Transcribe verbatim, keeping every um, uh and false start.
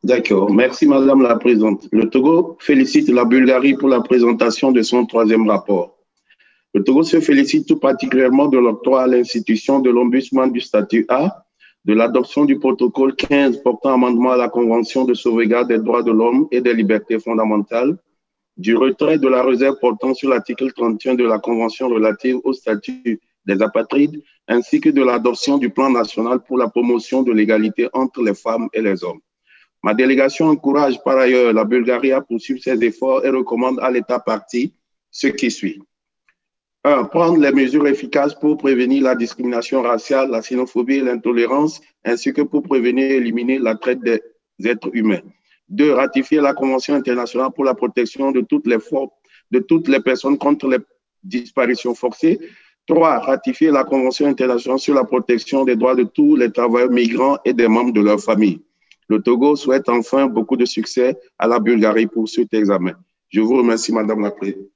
D'accord. Merci, Madame la Présidente. Le Togo félicite la Bulgarie pour la présentation de son troisième rapport. Le Togo se félicite tout particulièrement de l'octroi à l'institution de l'Ombudsman du statut A, de l'adoption du protocole quinze portant amendement à la Convention de sauvegarde des droits de l'homme et des libertés fondamentales, du retrait de la réserve portant sur l'article trente et un de la Convention relative au statut des apatrides, ainsi que de l'adoption du plan national pour la promotion de l'égalité entre les femmes et les hommes. Ma délégation encourage par ailleurs la Bulgarie à poursuivre ses efforts et recommande à l'État partie ce qui suit. un. Prendre les mesures efficaces pour prévenir la discrimination raciale, la xénophobie et l'intolérance, ainsi que pour prévenir et éliminer la traite des êtres humains. deux. Ratifier la Convention internationale pour la protection de toutes les, de toutes les personnes contre les disparitions forcées. trois. Ratifier la Convention internationale sur la protection des droits de tous les travailleurs migrants et des membres de leur famille. Le Togo souhaite enfin beaucoup de succès à la Bulgarie pour cet examen. Je vous remercie, Madame la Présidente.